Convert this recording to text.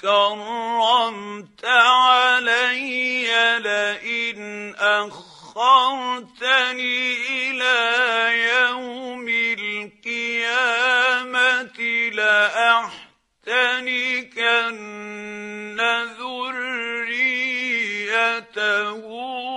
كرمت علي لئن أخرتني إلى يوم القيامة لأحتنكن ذريته